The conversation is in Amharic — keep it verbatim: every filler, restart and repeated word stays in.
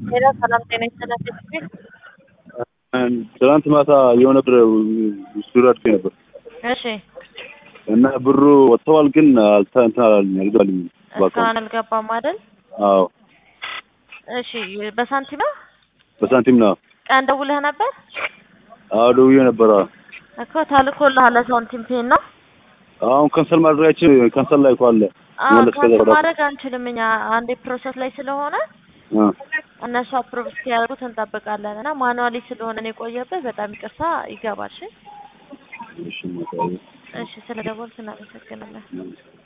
ሄሎ ሰላም ጤና ይስጥልኝ። ትናንት ማታ የሆነ ብር ሱራድ ነበር። እሺ እና ብሩ ወጥቷል ግን አልተንታልኝ አልገባልኝ። እስካሁን አልገባም አይደል? አዎ። እሺ በሳንቲም ነው? በሳንቲም ነው። ቀን ደውለህ ነበር? አዎ ደውዬ ነበር። እኮ ታልኮልሃል ሳንቲም ፔን ነው? አሁን ካንሰል ማድረጋችን ካንሰል ላይ ቋለ ማለት ካንሰል ማድረግ አንችልም እኛ አንዴ ፕሮሰስ ላይ ስለሆነ አ እነሱ አፕሮቭ ሲያደርጉት እንጠብቃለን እና ማኑዋሊ ስለሆነ ነው የቆየበት። በጣም ይቅርታ ይገባል። እሺ እሺ ማለት እሺ ስለደወልክ እናመሰግናለን።